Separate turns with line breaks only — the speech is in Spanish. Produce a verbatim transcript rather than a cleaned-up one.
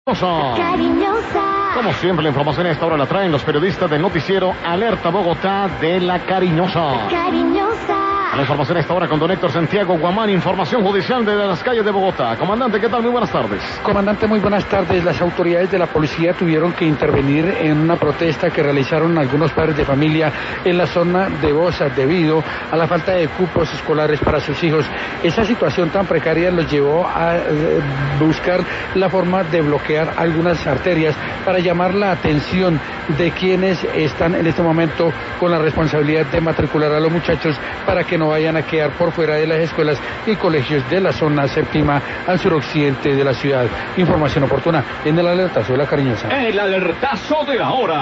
Cariñosa.
Como siempre, la información a esta hora la traen los periodistas del noticiero Alerta Bogotá de La Cariñosa.
Cariñosa.
La información a esta hora con don Héctor Santiago Guamán, información judicial desde las calles de Bogotá. Comandante, ¿qué tal? Muy buenas tardes.
Comandante, muy buenas tardes. Las autoridades de la policía tuvieron que intervenir en una protesta que realizaron algunos padres de familia en la zona de Bosa debido a la falta de cupos escolares para sus hijos. Esa situación tan precaria los llevó a buscar la forma de bloquear algunas arterias para llamar la atención de quienes están en este momento con la responsabilidad de matricular a los muchachos para que no vayan a quedar por fuera de las escuelas y colegios de la zona séptima al suroccidente de la ciudad. Información oportuna en el alertazo de La Cariñosa.
El alertazo de la hora.